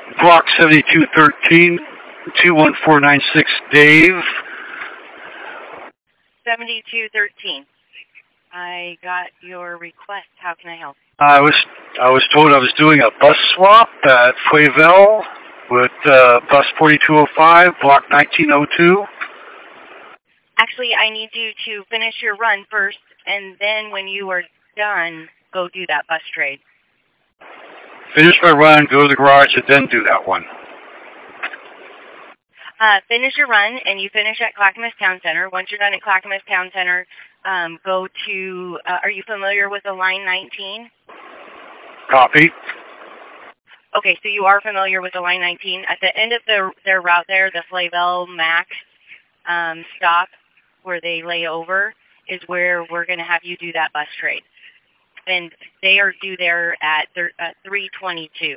Block 7213, 21496, Dave. 7213. I got your request. How can I help? I was told I was doing a bus swap at Flavel with bus 4205, block 1902. Actually, I need you to finish your run first, and then when you are done, go do that bus trade. Finish my run, go to the garage, and then do that one. Finish your run, and you finish at Clackamas Town Center. Once you're done at Clackamas Town Center, go to, are you familiar with the Line 19? Copy. Okay, so you are familiar with the Line 19. At the end of their route there, the Flavel Max stop where they lay over is where we're going to have you do that bus trade. And they are due there at 3:22.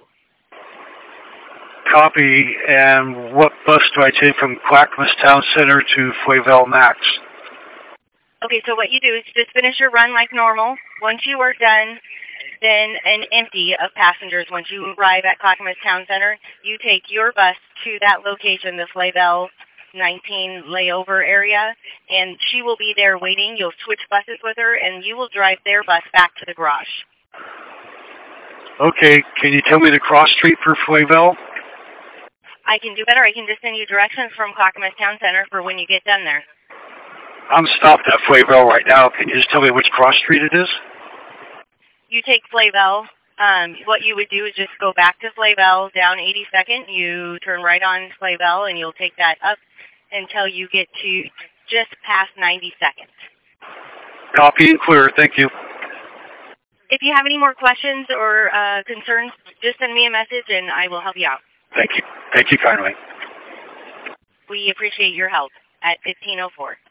Copy. And what bus do I take from Clackamas Town Center to Flavel Max? Okay, so what you do is just finish your run like normal. Once you are done, then and empty of passengers, once you arrive at Clackamas Town Center, you take your bus to that location, the Flavel 19 layover area, and she will be there waiting. You'll switch buses with her, and you will drive their bus back to the garage. Okay, can you tell me the cross street for Flavel? I can do better. I can just send you directions from Clackamas Town Center for when you get done there. I'm stopped at Flavel right now. Can you just tell me which cross street it is? You take Flavel. What you would do is just go back to Flavel, down 82nd. You turn right on Flavel, and you'll take that up until you get to just past 92nd. Copy and clear. Thank you. If you have any more questions or concerns, just send me a message, and I will help you out. Thank you. Thank you kindly. We appreciate your help at 1504.